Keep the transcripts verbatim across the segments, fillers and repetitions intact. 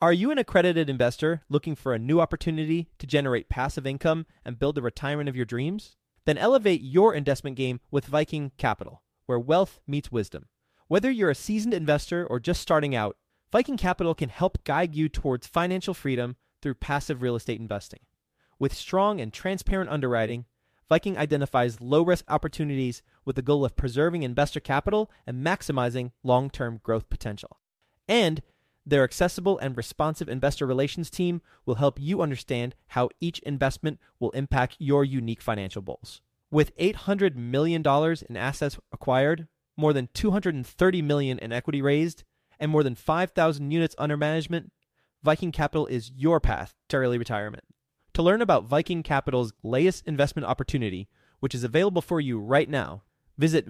Are you an accredited investor looking for a new opportunity to generate passive income and build the retirement of your dreams? Then elevate your investment game with Viking Capital, where wealth meets wisdom. Whether you're a seasoned investor or just starting out, Viking Capital can help guide you towards financial freedom through passive real estate investing. With strong and transparent underwriting, Viking identifies low-risk opportunities with the goal of preserving investor capital and maximizing long-term growth potential. And their accessible and responsive investor relations team will help you understand how each investment will impact your unique financial goals. With eight hundred million dollars in assets acquired, more than two hundred thirty million dollars in equity raised, and more than five thousand units under management, Viking Capital is your path to early retirement. To learn about Viking Capital's latest investment opportunity, which is available for you right now, visit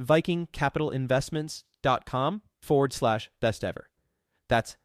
vikingcapitalinvestments.com forward slash best ever. That's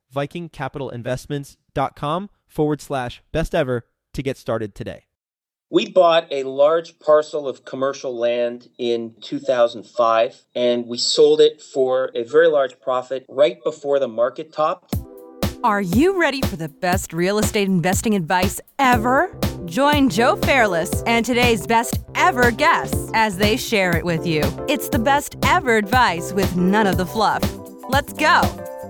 vikingcapitalinvestments.com forward slash best ever to get started today. We bought a large parcel of commercial land in two thousand five, and we sold it for a very large profit right before the market topped. Are you ready for the best real estate investing advice ever? Join Joe Fairless and today's best ever guests as they share it with you. It's the best ever advice with none of the fluff. Let's go.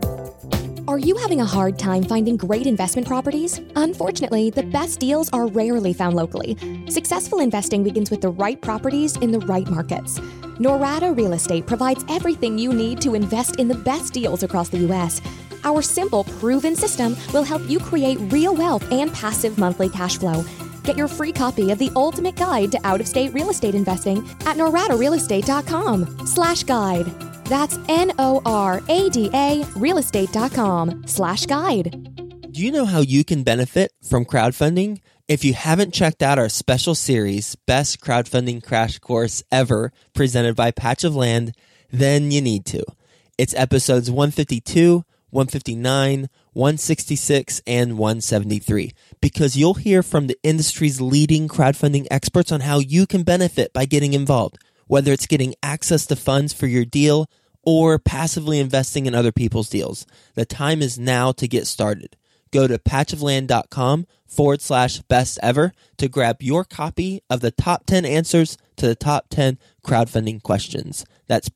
Are you having a hard time finding great investment properties? Unfortunately, the best deals are rarely found locally. Successful investing begins with the right properties in the right markets. Norada Real Estate provides everything you need to invest in the best deals across the U S. Our simple, proven system will help you create real wealth and passive monthly cash flow. Get your free copy of the ultimate guide to out-of-state real estate investing at noradarealestate.com slash guide. That's N-O-R-A-D-A realestate.com slash guide. Do you know how you can benefit from crowdfunding? If you haven't checked out our special series, Best Crowdfunding Crash Course Ever, presented by Patch of Land, then you need to. It's episodes one fifty-two, one fifty-nine, one sixty-six, and one seventy-three, because you'll hear from the industry's leading crowdfunding experts on how you can benefit by getting involved, whether it's getting access to funds for your deal or passively investing in other people's deals. The time is now to get started. Go to patchofland.com forward slash best ever to grab your copy of the top ten answers to the top ten crowdfunding questions. That's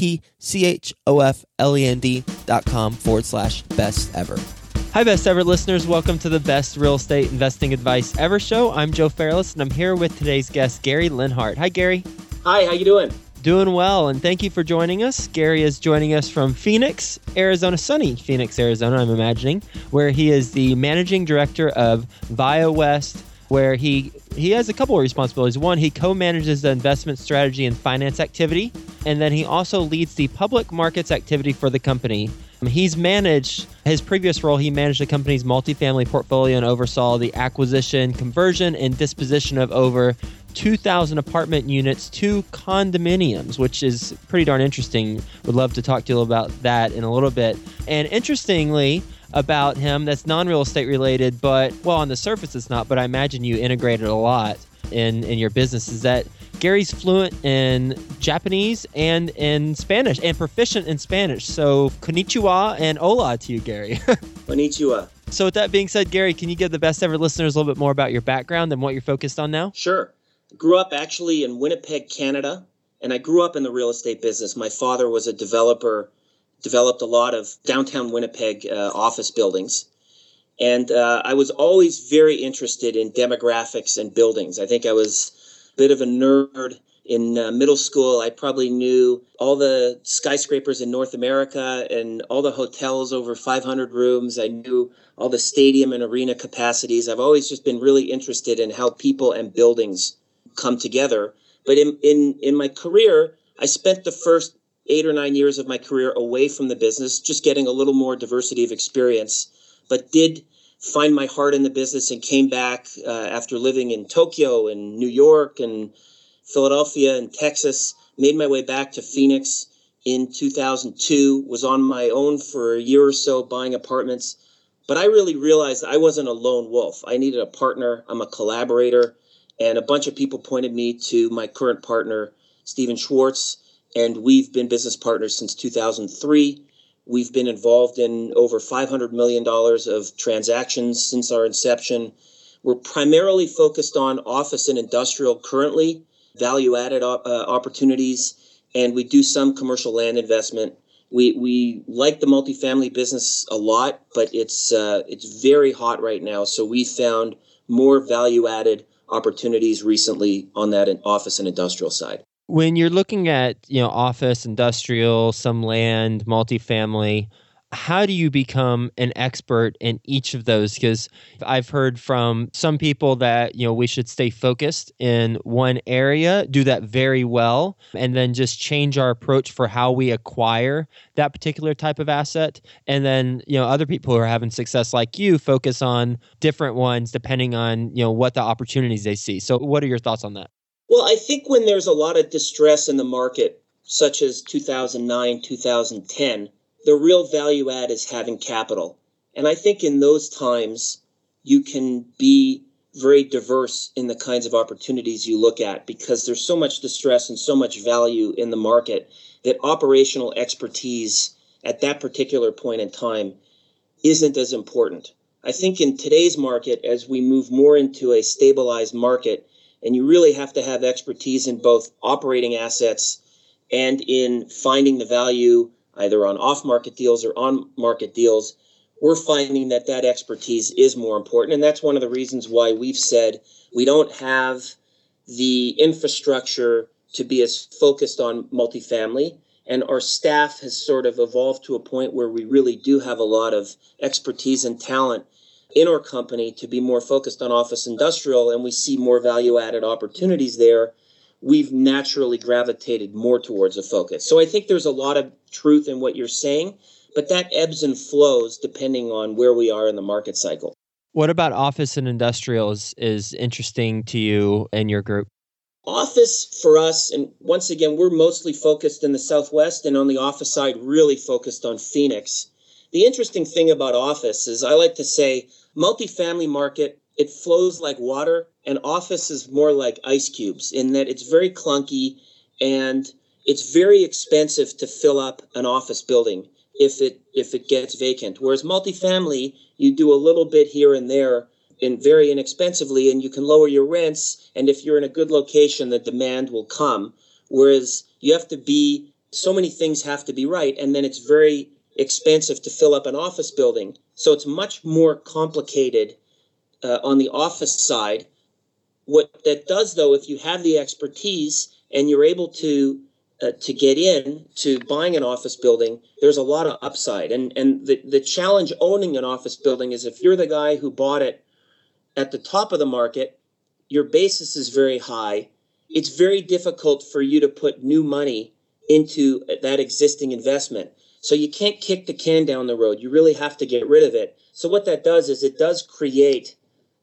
P-A-T-C-H-O-F-L-E-N-D dot com forward slash best ever. Hi, Best Ever listeners. Welcome to the Best Real Estate Investing Advice Ever show. I'm Joe Fairless, and I'm here with today's guest, Gary Linhart. Hi, Gary. Hi, how you doing? Doing well, and thank you for joining us. Gary is joining us from Phoenix, Arizona, sunny Phoenix, Arizona, I'm imagining, where he is the managing director of Via West, where he he has a couple of responsibilities. One, he co-manages the investment strategy and finance activity, and then he also leads the public markets activity for the company. He's managed, his previous role, he managed the company's multifamily portfolio and oversaw the acquisition, conversion, and disposition of over two thousand apartment units to condominiums, which is pretty darn interesting. Would love to talk to you about that in a little bit. And interestingly about him, that's non-real estate related, but, well, on the surface it's not, but I imagine you integrated a lot in, in your business, is that Gary's fluent in Japanese and in Spanish, and proficient in Spanish. So, konnichiwa and hola to you, Gary. Konnichiwa. So with that being said, Gary, can you give the Best Ever listeners a little bit more about your background and what you're focused on now? Sure. Grew up actually in Winnipeg, Canada, and I grew up in the real estate business. My father was a developer, developed a lot of downtown Winnipeg uh, office buildings. And uh, I was always very interested in demographics and buildings. I think I was a bit of a nerd. In uh, middle school, I probably knew all the skyscrapers in North America and all the hotels over five hundred rooms. I knew all the stadium and arena capacities. I've always just been really interested in how people and buildings come together. But in, in, in my career, I spent the first eight or nine years of my career away from the business, just getting a little more diversity of experience, but did find my heart in the business and came back uh, after living in Tokyo and New York and Philadelphia and Texas, made my way back to Phoenix in two thousand two, was on my own for a year or so buying apartments. But I really realized I wasn't a lone wolf. I needed a partner. I'm a collaborator. And a bunch of people pointed me to my current partner, Stephen Schwartz. And we've been business partners since two thousand three. We've been involved in over five hundred million dollars of transactions since our inception. We're primarily focused on office and industrial currently, value-added uh, opportunities, and we do some commercial land investment. We we like the multifamily business a lot, but it's uh, it's very hot right now. So we found more value-added opportunities recently on that office and industrial side. When you're looking at, you know, office, industrial, some land, multifamily, how do you become an expert in each of those? Because I've heard from some people that, you know, we should stay focused in one area, do that very well, and then just change our approach for how we acquire that particular type of asset. And then, you know, other people who are having success like you focus on different ones depending on, you know, what the opportunities they see. So what are your thoughts on that? Well, I think when there's a lot of distress in the market, such as two thousand nine, two thousand ten, the real value add is having capital. And I think in those times, you can be very diverse in the kinds of opportunities you look at because there's so much distress and so much value in the market that operational expertise at that particular point in time isn't as important. I think in today's market, as we move more into a stabilized market, and you really have to have expertise in both operating assets and in finding the value either on off-market deals or on-market deals, we're finding that that expertise is more important. And that's one of the reasons why we've said we don't have the infrastructure to be as focused on multifamily. And our staff has sort of evolved to a point where we really do have a lot of expertise and talent in our company to be more focused on office industrial, and we see more value-added opportunities there. We've naturally gravitated more towards a focus. So I think there's a lot of truth in what you're saying, but that ebbs and flows depending on where we are in the market cycle. What about office and industrial is, is interesting to you and your group? Office for us, and once again, we're mostly focused in the Southwest and on the office side, really focused on Phoenix. The interesting thing about office is I like to say multifamily market, it flows like water, and office is more like ice cubes in that it's very clunky and it's very expensive to fill up an office building if it if it gets vacant. Whereas multifamily, you do a little bit here and there and very inexpensively, and you can lower your rents, and if you're in a good location, the demand will come. Whereas you have to be, so many things have to be right, and then it's very expensive to fill up an office building. So it's much more complicated uh, on the office side. What that does, though, if you have the expertise and you're able to uh, to get in to buying an office building, there's a lot of upside. And and the, the challenge owning an office building is if you're the guy who bought it at the top of the market, your basis is very high. It's very difficult for you to put new money into that existing investment. So you can't kick the can down the road. You really have to get rid of it. So what that does is it does create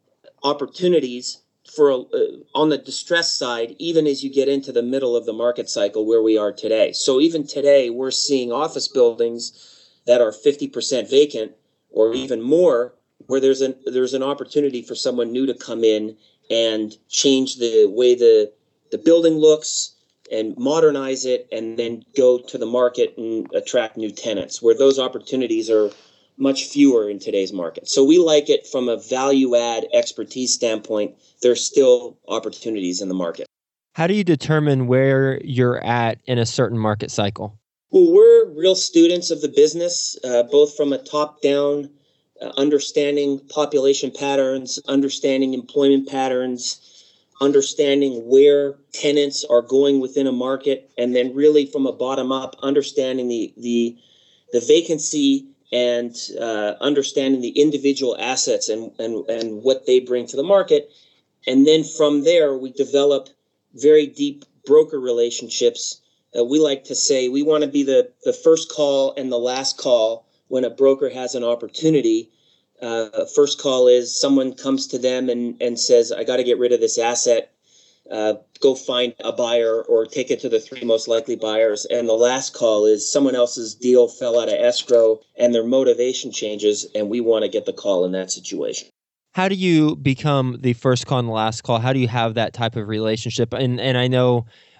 opportunities for uh, on the distress side, even as you get into the middle of the market cycle where we are today. So even today, we're seeing office buildings that are fifty percent vacant or even more, where there's an there's an opportunity for someone new to come in and change the way the the building looks and modernize it, and then go to the market and attract new tenants, where those opportunities are much fewer in today's market. So we like it from a value-add expertise standpoint. There's still opportunities in the market. How do you determine where you're at in a certain market cycle? Well, we're real students of the business, uh, both from a top-down uh, understanding population patterns, understanding employment patterns, understanding where tenants are going within a market, and then really from a bottom up, understanding the the, the vacancy and uh, understanding the individual assets and, and, and what they bring to the market. And then from there, we develop very deep broker relationships. Uh, we like to say we want to be the, the first call and the last call when a broker has an opportunity. Uh, first call is someone comes to them and, and says, I got to get rid of this asset. Uh, go find a buyer or take it to the three most likely buyers. And the last call is someone else's deal fell out of escrow and their motivation changes, and we want to get the call in that situation. How do you become the first call and the last call? How do you have that type of relationship? And and I know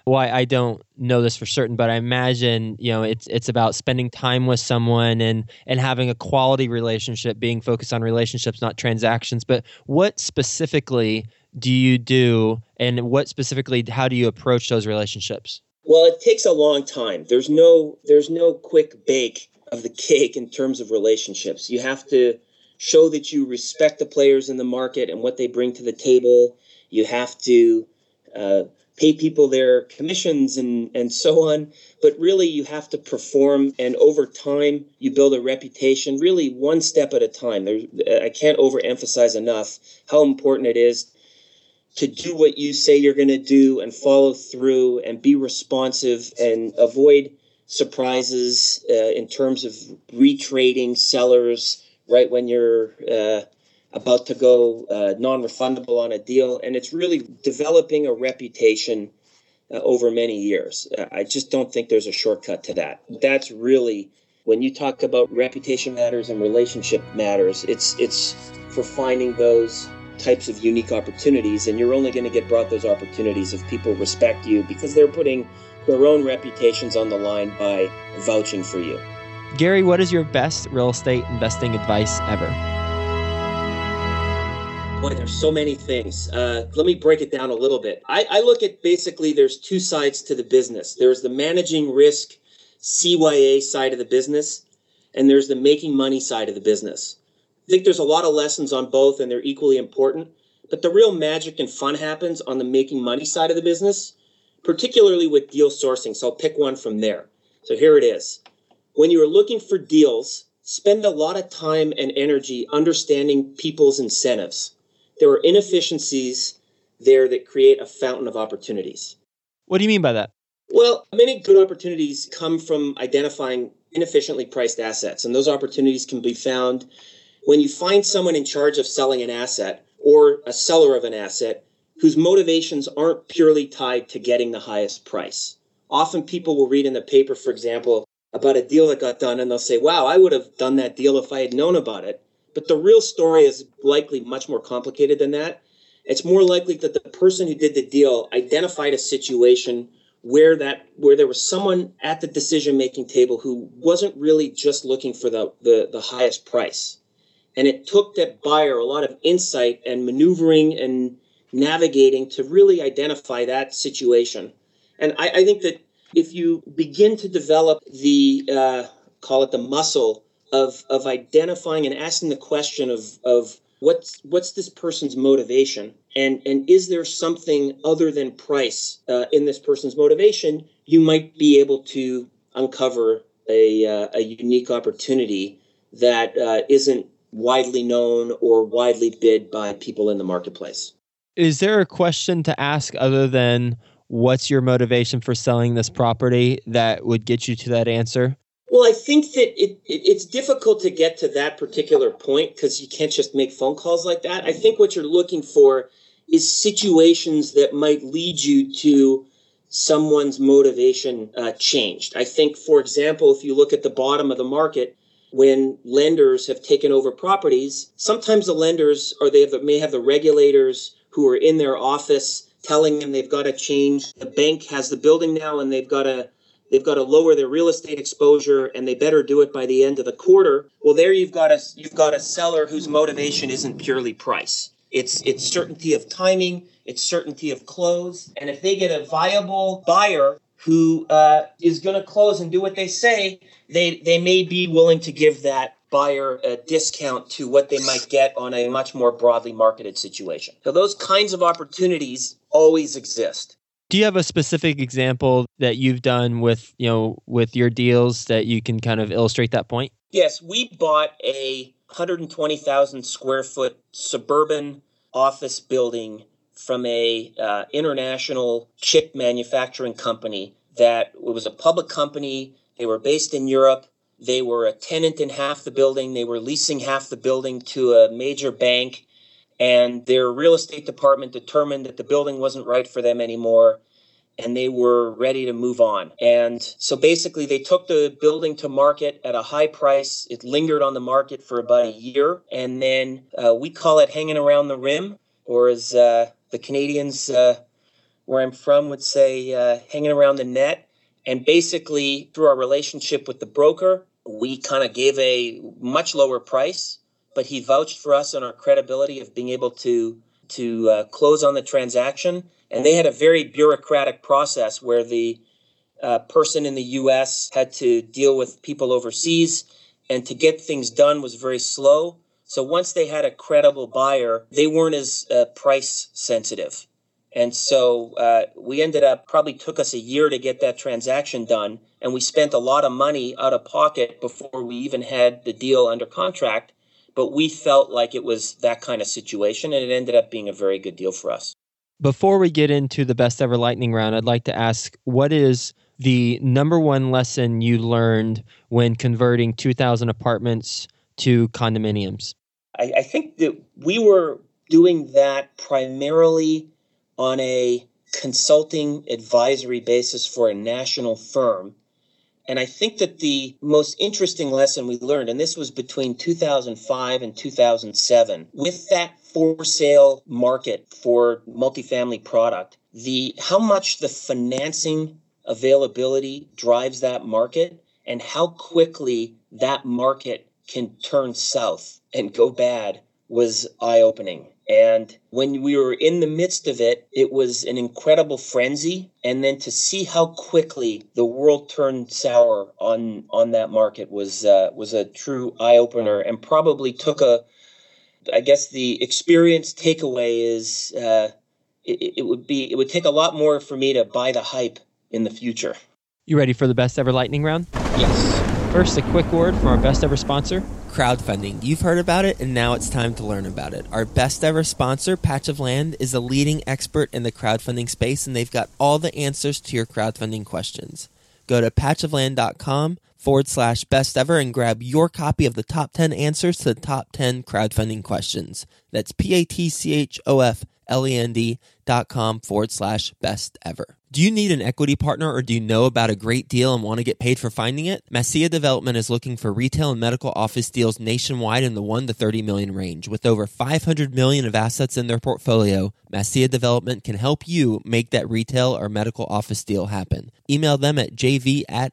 Well, I, I don't know this for certain, but I imagine, you know, it's it's about spending time with someone and and having a quality relationship, being focused on relationships, not transactions. But what specifically do you do, and what specifically, how do you approach those relationships? Well, it takes a long time. There's no there's no quick bake of the cake in terms of relationships. You have to show that you respect the players in the market and what they bring to the table. You have to uh, pay people their commissions and, and so on. But really, you have to perform, and over time, you build a reputation, really one step at a time. There's, I can't overemphasize enough how important it is to do what you say you're going to do and follow through and be responsive and avoid surprises uh, in terms of retrading sellers right when you're uh, about to go uh, non-refundable on a deal. And it's really developing a reputation uh, over many years. Uh, I just don't think there's a shortcut to that. That's really, when you talk about reputation matters and relationship matters, it's it's for finding those types of unique opportunities. And you're only going to get brought those opportunities if people respect you, because they're putting their own reputations on the line by vouching for you. Gary, what is your best real estate investing advice ever? Boy, there's so many things. Uh, let me break it down a little bit. I, I look at basically there's two sides to the business. There's the managing risk C Y A side of the business, and there's the making money side of the business. I think there's a lot of lessons on both, and they're equally important. But the real magic and fun happens on the making money side of the business, particularly with deal sourcing. So I'll pick one from there. So here it is. When you are looking for deals, spend a lot of time and energy understanding people's incentives. There are inefficiencies there that create a fountain of opportunities. What do you mean by that? Well, many good opportunities come from identifying inefficiently priced assets, and those opportunities can be found when you find someone in charge of selling an asset or a seller of an asset whose motivations aren't purely tied to getting the highest price. Often people will read in the paper, for example, about a deal that got done, and they'll say, wow, I would have done that deal if I had known about it. But the real story is likely much more complicated than that. It's more likely that the person who did the deal identified a situation where that where there was someone at the decision-making table who wasn't really just looking for the, the, the highest price. And it took that buyer a lot of insight and maneuvering and navigating to really identify that situation. And I, I think that if you begin to develop the, uh, call it the muscle of of identifying and asking the question of of what's what's this person's motivation, and and is there something other than price uh, in this person's motivation, you might be able to uncover a uh, a unique opportunity that uh, isn't widely known or widely bid by people in the marketplace. Is there a question to ask other than what's your motivation for selling this property that would get you to that answer? Well, I think that it, it it's difficult to get to that particular point because you can't just make phone calls like that. I think what you're looking for is situations that might lead you to someone's motivation uh, changed. I think, for example, if you look at the bottom of the market, when lenders have taken over properties, sometimes the lenders or they have the, may have the regulators who are in their office telling them they've got to change. The bank has the building now, and they've got to They've got to lower their real estate exposure, and they better do it by the end of the quarter. Well, there you've got a you've got a seller whose motivation isn't purely price. It's it's certainty of timing, it's certainty of close, and if they get a viable buyer who uh, is going to close and do what they say, they they may be willing to give that buyer a discount to what they might get on a much more broadly marketed situation. So those kinds of opportunities always exist. Do you have a specific example that you've done with, you know, with your deals that you can kind of illustrate that point? Yes, we bought a one hundred twenty thousand square foot suburban office building from a uh, international chip manufacturing company that it was a public company. They were based in Europe. They were a tenant in half the building. They were leasing half the building to a major bank. And their real estate department determined that the building wasn't right for them anymore, and they were ready to move on. And so basically they took the building to market at a high price. It lingered on the market for about a year, and then uh, we call it hanging around the rim, or as uh, the Canadians uh, where I'm from would say uh, hanging around the net. And basically, through our relationship with the broker, we kind of gave a much lower price, but he vouched for us on our credibility of being able to to uh, close on the transaction. And they had a very bureaucratic process where the uh, person in the U S had to deal with people overseas, and to get things done was very slow. So once they had a credible buyer, they weren't as uh, price sensitive. And so uh, we ended up, probably took us a year to get that transaction done. And we spent a lot of money out of pocket before we even had the deal under contract. But we felt like it was that kind of situation, and it ended up being a very good deal for us. Before we get into the best ever lightning round, I'd like to ask, what is the number one lesson you learned when converting two thousand apartments to condominiums? I, I think that we were doing that primarily on a consulting advisory basis for a national firm. And I think that the most interesting lesson we learned, and this was between two thousand five and two thousand seven, with that for sale market for multifamily product, the how much the financing availability drives that market and how quickly that market can turn south and go bad was eye-opening. And when we were in the midst of it, it was an incredible frenzy. And then to see how quickly the world turned sour on, on that market was uh, was a true eye-opener, and probably took a, I guess the experience takeaway is uh, it, it would be, it would take a lot more for me to buy the hype in the future. You ready for the best ever lightning round? Yes. First, a quick word from our best ever sponsor. Crowdfunding. You've heard about it, and now it's time to learn about it. Our best ever sponsor, Patch of Land, is a leading expert in the crowdfunding space, and they've got all the answers to your crowdfunding questions. Go to patchofland.com forward slash best ever and grab your copy of the top ten answers to the top ten crowdfunding questions. That's P-A-T-C-H-O-F-L-E-N-D dot com forward slash best ever. Do you need an equity partner, or do you know about a great deal and want to get paid for finding it? Massia Development is looking for retail and medical office deals nationwide in the one to thirty million range. With over five hundred million of assets in their portfolio, Massia Development can help you make that retail or medical office deal happen. Email them at j v at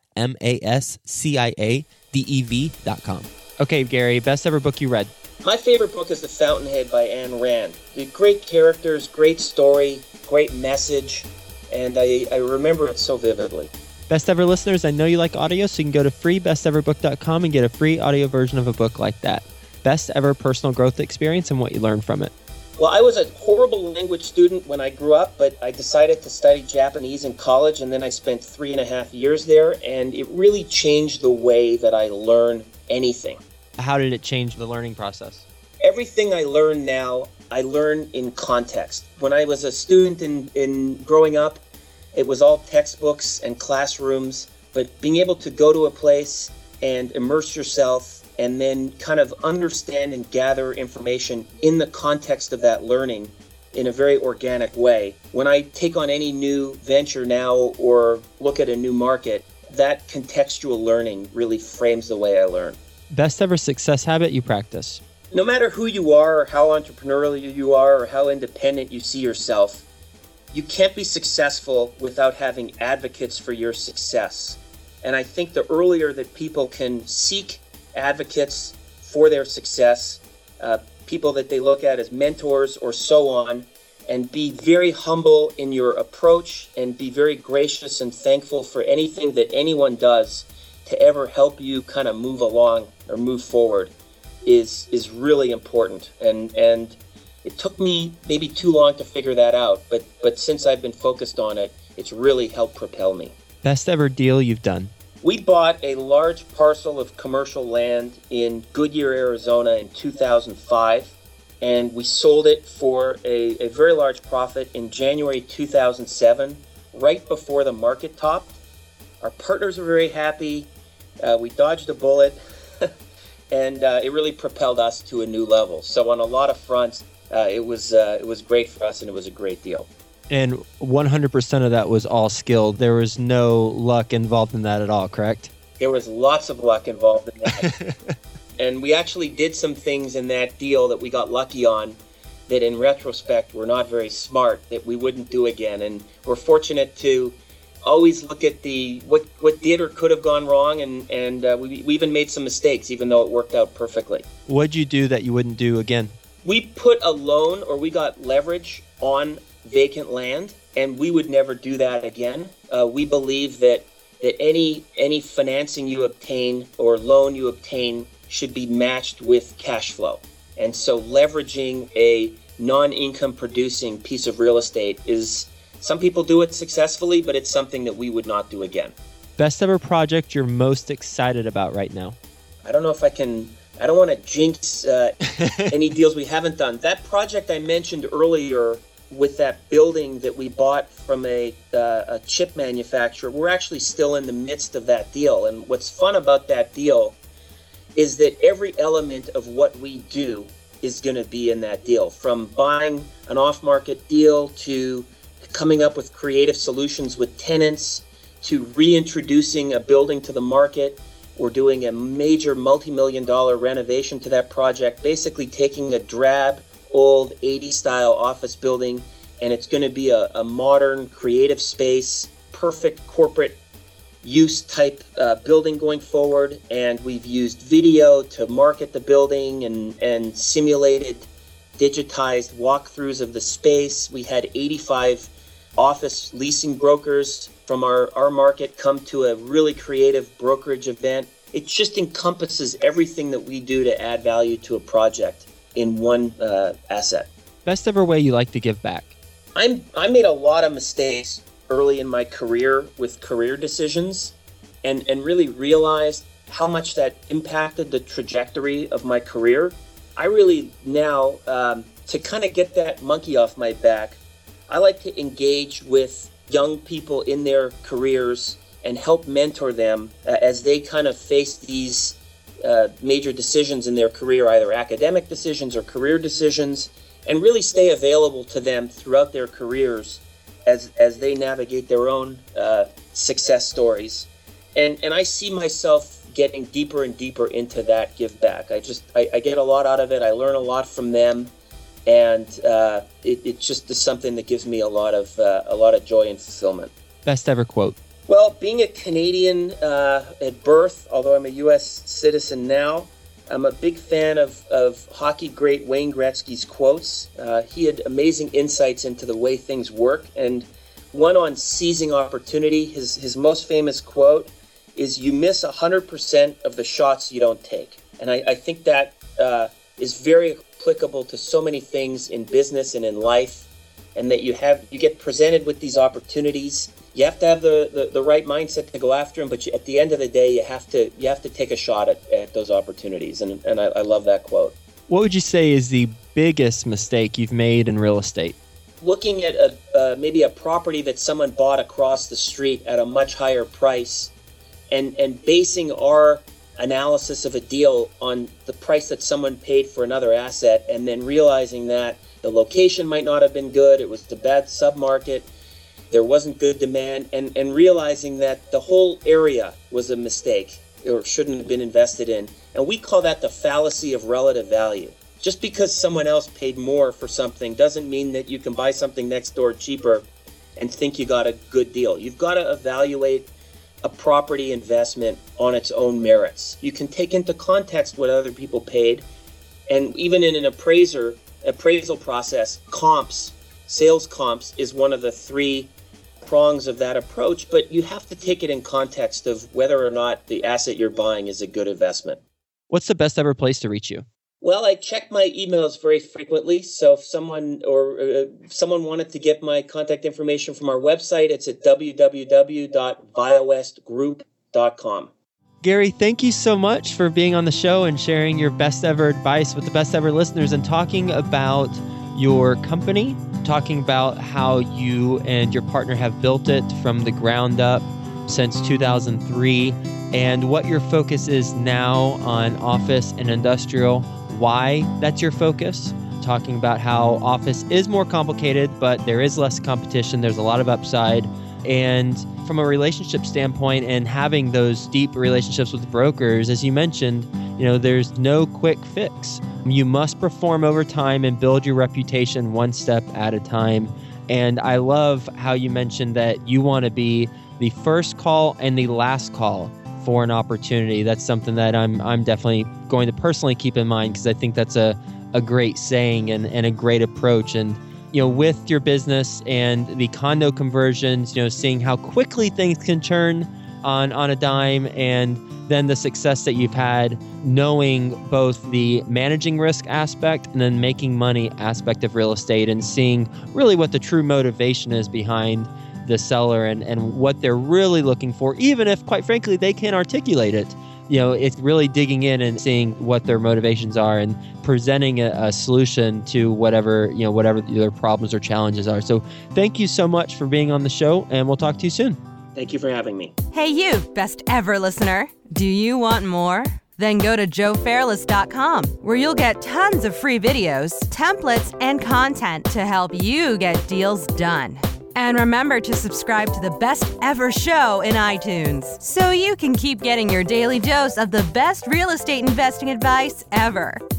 massiadev dot com. Okay, Gary, best ever book you read. My favorite book is The Fountainhead by Ayn Rand. The great characters, great story, great message, and I, I remember it so vividly. Best ever listeners, I know you like audio, so you can go to free best ever book dot com and get a free audio version of a book like that. Best ever personal growth experience and what you learned from it. Well, I was a horrible language student when I grew up, but I decided to study Japanese in college, and then I spent three and a half years there, and it really changed the way that I learn anything. How did it change the learning process? Everything I learn now, I learn in context. When I was a student in, in growing up, it was all textbooks and classrooms, but being able to go to a place and immerse yourself and then kind of understand and gather information in the context of that learning in a very organic way. When I take on any new venture now or look at a new market, that contextual learning really frames the way I learn. Best ever success habit you practice. No matter who you are or how entrepreneurial you are or how independent you see yourself, you can't be successful without having advocates for your success. And I think the earlier that people can seek advocates for their success, uh, people that they look at as mentors or so on, and be very humble in your approach and be very gracious and thankful for anything that anyone does to ever help you kind of move along or move forward is is really important. And and it took me maybe too long to figure that out, but but since I've been focused on it, it's really helped propel me. Best ever deal you've done. We bought a large parcel of commercial land in Goodyear, Arizona in two thousand five, and we sold it for a, a very large profit in January two thousand seven, right before the market topped. Our partners were very happy. Uh, we dodged a bullet, and uh, it really propelled us to a new level. So on a lot of fronts, uh, it was uh, it was great for us, and it was a great deal. And one hundred percent of that was all skilled. There was no luck involved in that at all, correct? There was lots of luck involved in that. And we actually did some things in that deal that we got lucky on. that in retrospect were not very smart, that we wouldn't do again. And we're fortunate to always look at the what what did or could have gone wrong, and and uh, we, we even made some mistakes, even though it worked out perfectly. What'd you do that you wouldn't do again? We put a loan, or we got leverage on vacant land, and we would never do that again. Uh, we believe that that any any financing you obtain or loan you obtain should be matched with cash flow. And so leveraging a non-income producing piece of real estate is, some people do it successfully, but it's something that we would not do again. Best ever project you're most excited about right now? I don't know if I can, I don't want to jinx uh, any deals we haven't done. That project I mentioned earlier with that building that we bought from a, uh, a chip manufacturer, we're actually still in the midst of that deal. And what's fun about that deal is that every element of what we do is going to be in that deal, from buying an off-market deal to coming up with creative solutions with tenants to reintroducing a building to the market. We're doing a major multi-million dollar renovation to that project, basically taking a drab, old eighties style office building, and it's going to be a, a modern, creative space, perfect corporate use type uh, building going forward. And we've used video to market the building and, and simulated, digitized walkthroughs of the space. We had eighty-five office leasing brokers from our, our market come to a really creative brokerage event. It just encompasses everything that we do to add value to a project in one uh, asset. Best ever way you like to give back? I'm I made a lot of mistakes early in my career with career decisions, and, and really realized how much that impacted the trajectory of my career. I really now, um, to kind of get that monkey off my back, I like to engage with young people in their careers and help mentor them uh, as they kind of face these uh, major decisions in their career, either academic decisions or career decisions, and really stay available to them throughout their careers as as they navigate their own uh, success stories. And and I see myself getting deeper and deeper into that give back. I just, I, I get a lot out of it. I learn a lot from them. And uh, it, it just is something that gives me a lot of uh, a lot of joy and fulfillment. Best ever quote? Well, being a Canadian uh, at birth, although I'm a U S citizen now, I'm a big fan of, of hockey great Wayne Gretzky's quotes. Uh, he had amazing insights into the way things work. And one on seizing opportunity, his, his most famous quote is, "You miss one hundred percent of the shots you don't take." And I, I think that uh, is very applicable to so many things in business and in life, and that you have you get presented with these opportunities. You have to have the, the, the right mindset to go after them, but you, at the end of the day, you have to you have to take a shot at, at those opportunities, and, and I, I love that quote. What would you say is the biggest mistake you've made in real estate? Looking at a, uh, maybe a property that someone bought across the street at a much higher price, and, and basing our analysis of a deal on the price that someone paid for another asset, and then realizing that the location might not have been good, it was the bad submarket, there wasn't good demand, and, and realizing that the whole area was a mistake or shouldn't have been invested in. And we call that the fallacy of relative value. Just because someone else paid more for something doesn't mean that you can buy something next door cheaper and think you got a good deal. You've got to evaluate a property investment on its own merits. You can take into context what other people paid, and even in an appraiser appraisal process, comps, sales comps is one of the three prongs of that approach, but you have to take it in context of whether or not the asset you're buying is a good investment. What's the best ever place to reach you? Well, I check my emails very frequently, so if someone or uh, if someone wanted to get my contact information from our website, it's at w w w dot viowest group dot com. Gary, thank you so much for being on the show and sharing your best ever advice with the best ever listeners and talking about your company, talking about how you and your partner have built it from the ground up since two thousand three, and what your focus is now on office and industrial, why that's your focus, talking about how office is more complicated, but there is less competition. There's a lot of upside. And from a relationship standpoint and having those deep relationships with brokers, as you mentioned, you know, there's no quick fix. You must perform over time and build your reputation one step at a time. And I love how you mentioned that you want to be the first call and the last call for an opportunity. That's something that I'm I'm definitely going to personally keep in mind, because I think that's a, a great saying and, and a great approach. And, you know, with your business and the condo conversions, you know, seeing how quickly things can turn on, on a dime, and then the success that you've had, knowing both the managing risk aspect and then making money aspect of real estate, and seeing really what the true motivation is behind the seller and, and what they're really looking for, even if, quite frankly, they can't articulate it. You know, it's really digging in and seeing what their motivations are and presenting a, a solution to whatever, you know, whatever their problems or challenges are. So thank you so much for being on the show, and we'll talk to you soon. Thank you for having me. Hey, you, best ever listener. Do you want more? Then go to joe fairless dot com, where you'll get tons of free videos, templates, and content to help you get deals done. And remember to subscribe to the Best Ever Show in iTunes, so you can keep getting your daily dose of the best real estate investing advice ever.